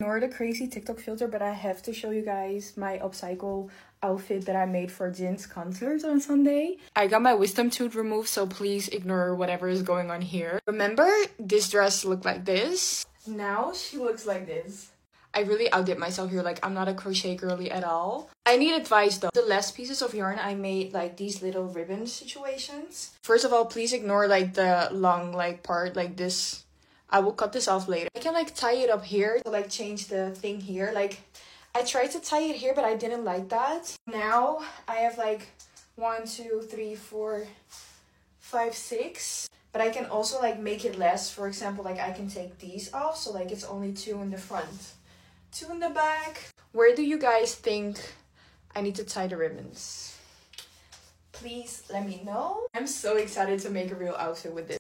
ignore the crazy TikTok filter, but I have to show you guys my upcycle outfit that I made for Jin's concert on Sunday. I got my wisdom tooth removed, so please ignore whatever is going on here. Remember, this dress looked like this. Now she looks like this. I really outdid myself here. Like, I'm not a crochet girly at all. I need advice though. The last pieces of yarn, I made like these little ribbon situations. First of all, please ignore like the long like part like this. I will cut this off later. I can like tie it up here to like change the thing here. Like, I tried to tie it here, but I didn't like that. Now I have like 1, 2, 3, 4, 5, 6. But I can also like make it less. For example, like I can take these off. So like it's only 2 in the front, 2 in the back. Where do you guys think I need to tie the ribbons? Please let me know. I'm so excited to make a real outfit with this.